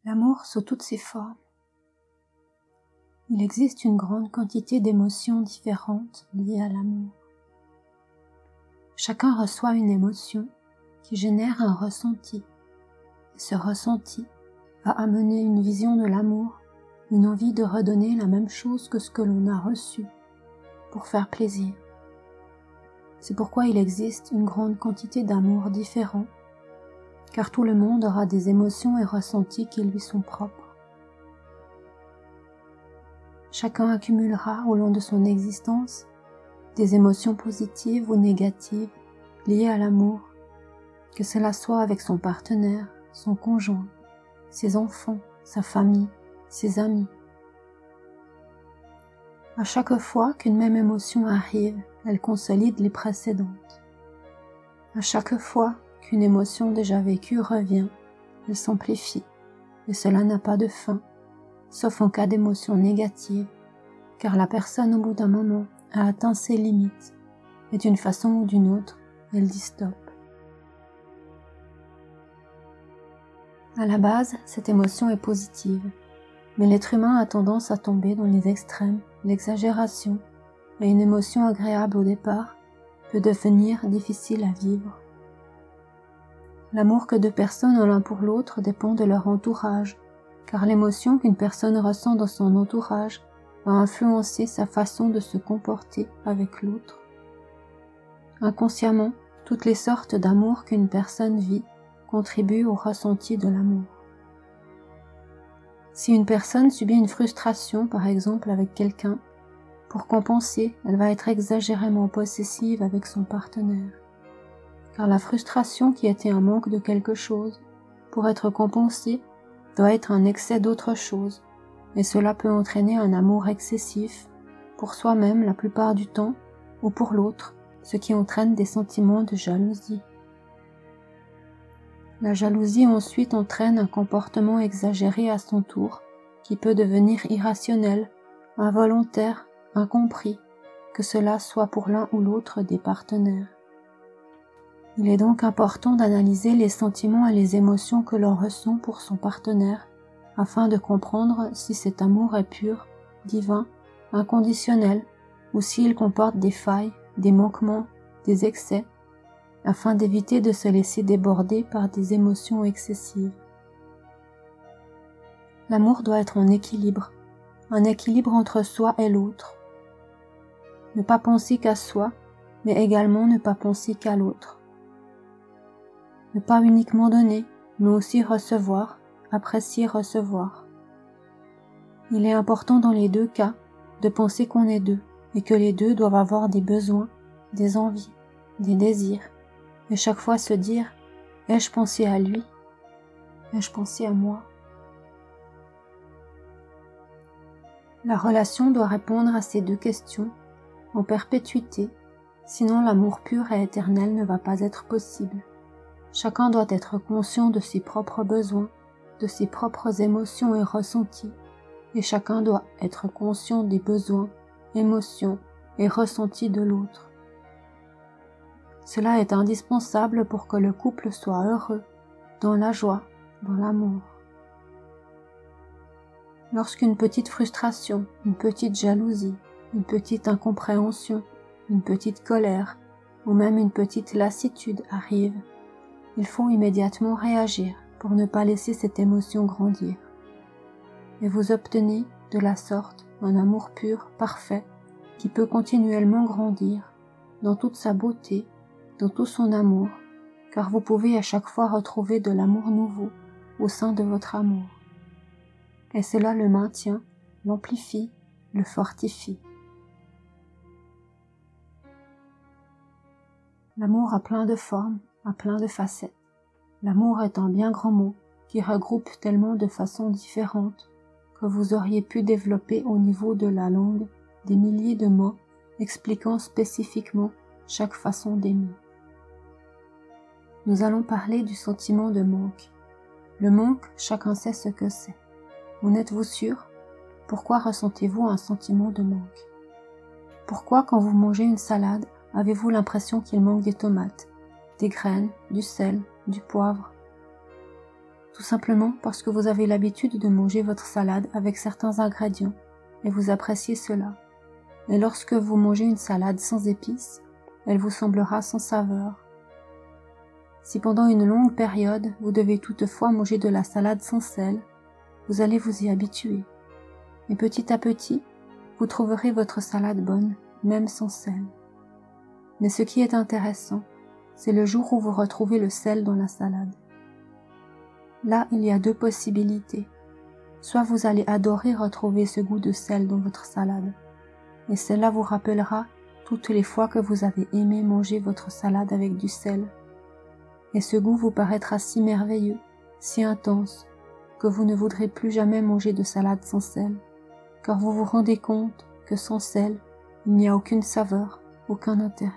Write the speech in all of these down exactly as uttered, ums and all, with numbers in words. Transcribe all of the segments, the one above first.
L'amour sous toutes ses formes. Il existe une grande quantité d'émotions différentes liées à l'amour. Chacun reçoit une émotion qui génère un ressenti. Et ce ressenti va amener une vision de l'amour, une envie de redonner la même chose que ce que l'on a reçu pour faire plaisir. C'est pourquoi il existe une grande quantité d'amour différents, car tout le monde aura des émotions et ressentis qui lui sont propres. Chacun accumulera au long de son existence des émotions positives ou négatives liées à l'amour, que cela soit avec son partenaire, son conjoint, ses enfants, sa famille, ses amis. À chaque fois qu'une même émotion arrive, elle consolide les précédentes. À chaque fois qu'une émotion déjà vécue revient, elle s'amplifie, et cela n'a pas de fin, sauf en cas d'émotion négative, car la personne au bout d'un moment a atteint ses limites, et d'une façon ou d'une autre, elle dit stop. À la base, cette émotion est positive, mais l'être humain a tendance à tomber dans les extrêmes, l'exagération, et une émotion agréable au départ peut devenir difficile à vivre. L'amour que deux personnes ont l'un pour l'autre dépend de leur entourage, car l'émotion qu'une personne ressent dans son entourage va influencer sa façon de se comporter avec l'autre. Inconsciemment, toutes les sortes d'amour qu'une personne vit contribuent au ressenti de l'amour. Si une personne subit une frustration, par exemple avec quelqu'un, pour compenser, elle va être exagérément possessive avec son partenaire. Car la frustration qui était un manque de quelque chose, pour être compensée, doit être un excès d'autre chose, et cela peut entraîner un amour excessif, pour soi-même la plupart du temps, ou pour l'autre, ce qui entraîne des sentiments de jalousie. La jalousie ensuite entraîne un comportement exagéré à son tour, qui peut devenir irrationnel, involontaire, incompris, que cela soit pour l'un ou l'autre des partenaires. Il est donc important d'analyser les sentiments et les émotions que l'on ressent pour son partenaire, afin de comprendre si cet amour est pur, divin, inconditionnel, ou s'il comporte des failles, des manquements, des excès, afin d'éviter de se laisser déborder par des émotions excessives. L'amour doit être en équilibre, un équilibre entre soi et l'autre. Ne pas penser qu'à soi, mais également ne pas penser qu'à l'autre. Ne pas uniquement donner, mais aussi recevoir, apprécier recevoir. Il est important dans les deux cas de penser qu'on est deux et que les deux doivent avoir des besoins, des envies, des désirs, et chaque fois se dire « ai-je pensé à lui ? Ai-je pensé à moi ?» La relation doit répondre à ces deux questions en perpétuité, sinon l'amour pur et éternel ne va pas être possible. Chacun doit être conscient de ses propres besoins, de ses propres émotions et ressentis, et chacun doit être conscient des besoins, émotions et ressentis de l'autre. Cela est indispensable pour que le couple soit heureux, dans la joie, dans l'amour. Lorsqu'une petite frustration, une petite jalousie, une petite incompréhension, une petite colère, ou même une petite lassitude arrive, il faut immédiatement réagir pour ne pas laisser cette émotion grandir. Et vous obtenez, de la sorte, un amour pur, parfait, qui peut continuellement grandir, dans toute sa beauté, dans tout son amour, car vous pouvez à chaque fois retrouver de l'amour nouveau au sein de votre amour. Et cela le maintient, l'amplifie, le fortifie. L'amour a plein de formes, a plein de facettes. L'amour est un bien grand mot qui regroupe tellement de façons différentes que vous auriez pu développer au niveau de la langue des milliers de mots expliquant spécifiquement chaque façon d'aimer. Nous allons parler du sentiment de manque. Le manque, chacun sait ce que c'est. En êtes-vous sûr? Pourquoi ressentez-vous un sentiment de manque? Pourquoi, quand vous mangez une salade, avez-vous l'impression qu'il manque des tomates, des graines, du sel, du poivre? tout simplement parce que vous avez l'habitude de manger votre salade avec certains ingrédients et vous appréciez cela. Et lorsque vous mangez une salade sans épices, elle vous semblera sans saveur. Si pendant une longue période vous devez toutefois manger de la salade sans sel, vous allez vous y habituer. Et petit à petit, vous trouverez votre salade bonne, même sans sel. Mais ce qui est intéressant, c'est le jour où vous retrouvez le sel dans la salade. Là, il y a deux possibilités. Soit vous allez adorer retrouver ce goût de sel dans votre salade, et cela vous rappellera toutes les fois que vous avez aimé manger votre salade avec du sel. Et ce goût vous paraîtra si merveilleux, si intense, que vous ne voudrez plus jamais manger de salade sans sel, car vous vous rendez compte que sans sel, il n'y a aucune saveur, aucun intérêt.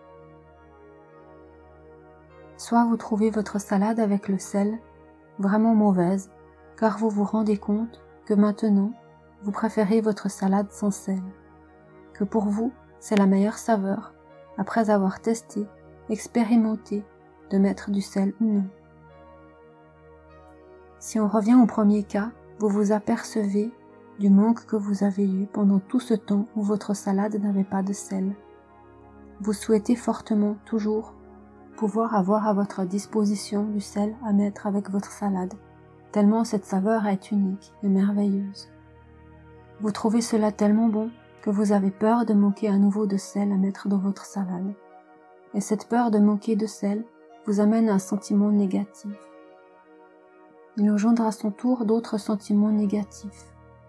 Soit vous trouvez votre salade avec le sel vraiment mauvaise, car vous vous rendez compte que maintenant, vous préférez votre salade sans sel, que pour vous, c'est la meilleure saveur, après avoir testé, expérimenté, de mettre du sel ou non. Si on revient au premier cas, vous vous apercevez du manque que vous avez eu pendant tout ce temps où votre salade n'avait pas de sel. Vous souhaitez fortement, toujours, pouvoir avoir à votre disposition du sel à mettre avec votre salade, tellement cette saveur est unique et merveilleuse. Vous trouvez cela tellement bon que vous avez peur de manquer à nouveau de sel à mettre dans votre salade. Et cette peur de manquer de sel vous amène à un sentiment négatif. Il engendre à son tour d'autres sentiments négatifs.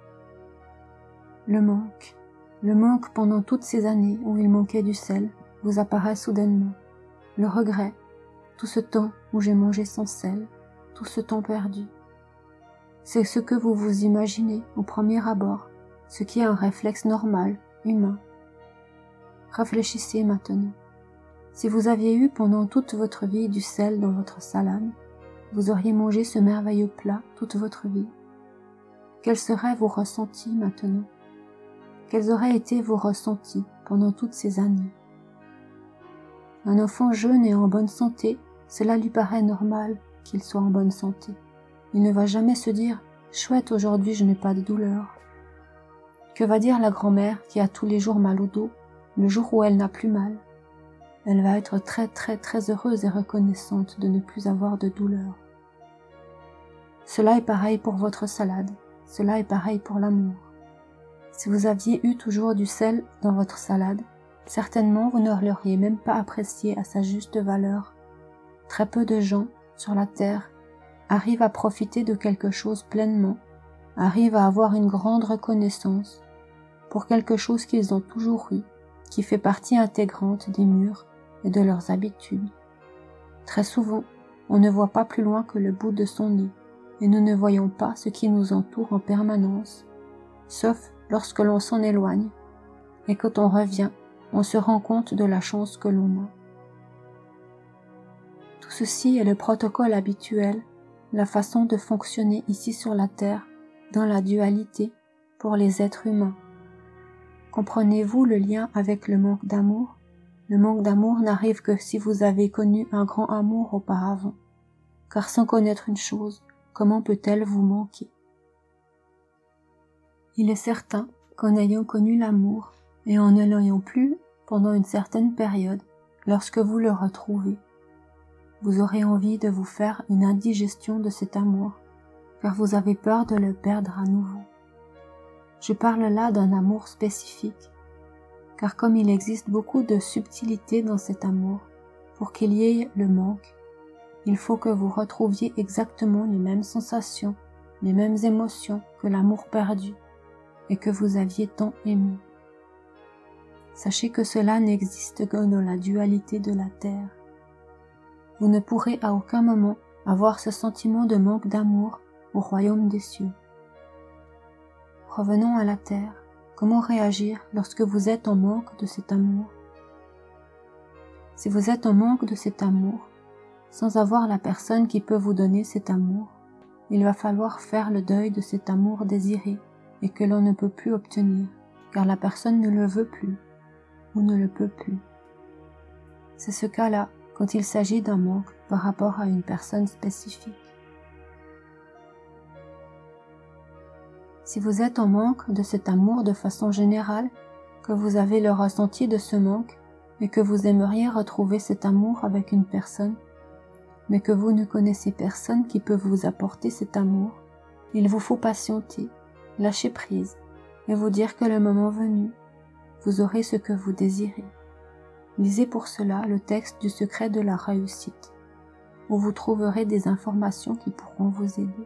Le manque. Le manque pendant toutes ces années où il manquait du sel vous apparaît soudainement. Le regret. Tout ce temps où j'ai mangé sans sel. Tout ce temps perdu. C'est ce que vous vous imaginez au premier abord, ce qui est un réflexe normal, humain. Réfléchissez maintenant. Si vous aviez eu pendant toute votre vie du sel dans votre salade, vous auriez mangé ce merveilleux plat toute votre vie. Quels seraient vos ressentis maintenant? Quels auraient été vos ressentis pendant toutes ces années? Un enfant jeune et en bonne santé, cela lui paraît normal qu'il soit en bonne santé. Il ne va jamais se dire « Chouette, aujourd'hui je n'ai pas de douleur ». Que va dire la grand-mère qui a tous les jours mal au dos, le jour où elle n'a plus mal? Elle va être très très très heureuse et reconnaissante de ne plus avoir de douleur. Cela est pareil pour votre salade, cela est pareil pour l'amour. Si vous aviez eu toujours du sel dans votre salade, certainement vous ne l'auriez même pas apprécié à sa juste valeur. Très peu de gens, sur la terre, arrivent à profiter de quelque chose pleinement, arrivent à avoir une grande reconnaissance pour quelque chose qu'ils ont toujours eu, qui fait partie intégrante des murs et de leurs habitudes. Très souvent, on ne voit pas plus loin que le bout de son nez, et nous ne voyons pas ce qui nous entoure en permanence, sauf lorsque l'on s'en éloigne, et quand on revient, on se rend compte de la chance que l'on a. Tout ceci est le protocole habituel, la façon de fonctionner ici sur la terre, dans la dualité, pour les êtres humains. Comprenez-vous le lien avec le manque d'amour? Le manque d'amour n'arrive que si vous avez connu un grand amour auparavant. Car sans connaître une chose, comment peut-elle vous manquer? Il est certain qu'en ayant connu l'amour, et en ne l'ayant plus pendant une certaine période, lorsque vous le retrouvez, vous aurez envie de vous faire une indigestion de cet amour, car vous avez peur de le perdre à nouveau. Je parle là d'un amour spécifique, car comme il existe beaucoup de subtilité dans cet amour, pour qu'il y ait le manque, il faut que vous retrouviez exactement les mêmes sensations, les mêmes émotions que l'amour perdu, et que vous aviez tant aimé. Sachez que cela n'existe que dans la dualité de la terre. Vous ne pourrez à aucun moment avoir ce sentiment de manque d'amour au royaume des cieux. Revenons à la terre. Comment réagir lorsque vous êtes en manque de cet amour? Si vous êtes en manque de cet amour, sans avoir la personne qui peut vous donner cet amour, il va falloir faire le deuil de cet amour désiré et que l'on ne peut plus obtenir, car la personne ne le veut plus ou ne le peut plus. C'est ce cas-là quand il s'agit d'un manque par rapport à une personne spécifique. Si vous êtes en manque de cet amour de façon générale, que vous avez le ressenti de ce manque et que vous aimeriez retrouver cet amour avec une personne, mais que vous ne connaissez personne qui peut vous apporter cet amour, il vous faut patienter, lâcher prise et vous dire que le moment venu, vous aurez ce que vous désirez. Lisez pour cela le texte du secret de la réussite, où vous trouverez des informations qui pourront vous aider.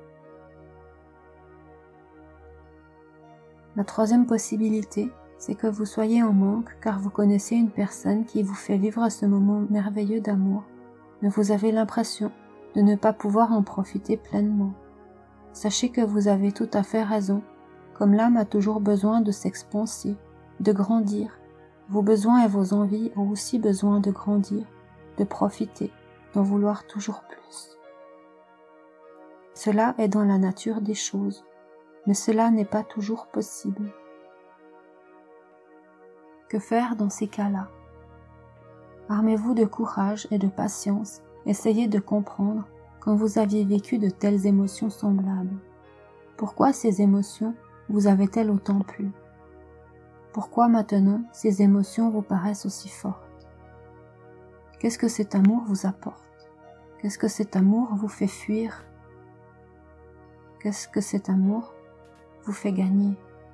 La troisième possibilité, c'est que vous soyez en manque car vous connaissez une personne qui vous fait vivre ce moment merveilleux d'amour, mais vous avez l'impression de ne pas pouvoir en profiter pleinement. Sachez que vous avez tout à fait raison, comme l'âme a toujours besoin de s'expanser, de grandir. Vos besoins et vos envies ont aussi besoin de grandir, de profiter, d'en vouloir toujours plus. Cela est dans la nature des choses, mais cela n'est pas toujours possible. Que faire dans ces cas-là? Armez-vous de courage et de patience, essayez de comprendre quand vous aviez vécu de telles émotions semblables. Pourquoi ces émotions vous avaient-elles autant plu? Pourquoi maintenant ces émotions vous paraissent aussi fortes? Qu'est-ce que cet amour vous apporte? Qu'est-ce que cet amour vous fait fuir? Qu'est-ce que cet amour vous fait gagner?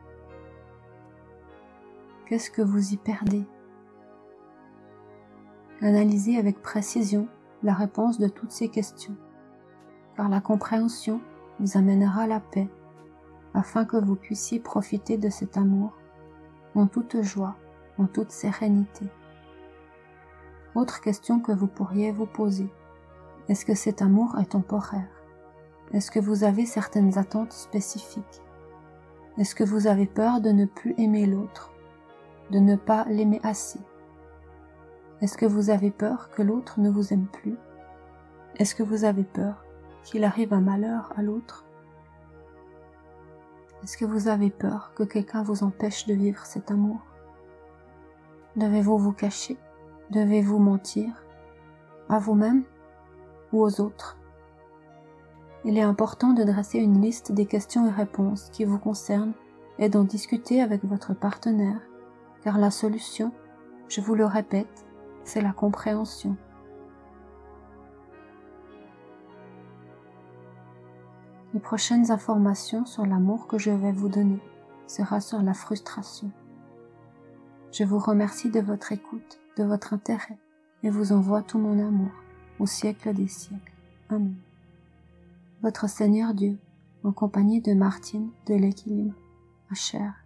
Qu'est-ce que vous y perdez? Analysez avec précision la réponse de toutes ces questions, car la compréhension vous amènera la paix, afin que vous puissiez profiter de cet amour en toute joie, en toute sérénité. Autre question que vous pourriez vous poser, est-ce que cet amour est temporaire? Est-ce que vous avez certaines attentes spécifiques? Est-ce que vous avez peur de ne plus aimer l'autre, de ne pas l'aimer assez? Est-ce que vous avez peur que l'autre ne vous aime plus? Est-ce que vous avez peur qu'il arrive un malheur à l'autre? Est-ce que vous avez peur que quelqu'un vous empêche de vivre cet amour? Devez-vous vous cacher? Devez-vous mentir? À vous-même ou aux autres? Il est important de dresser une liste des questions et réponses qui vous concernent et d'en discuter avec votre partenaire, car la solution, je vous le répète, c'est la compréhension. Les prochaines informations sur l'amour que je vais vous donner sera sur la frustration. Je vous remercie de votre écoute, de votre intérêt, et vous envoie tout mon amour, au siècle des siècles. Amen. Votre Seigneur Dieu, en compagnie de Martine de l'Équilibre, Asher.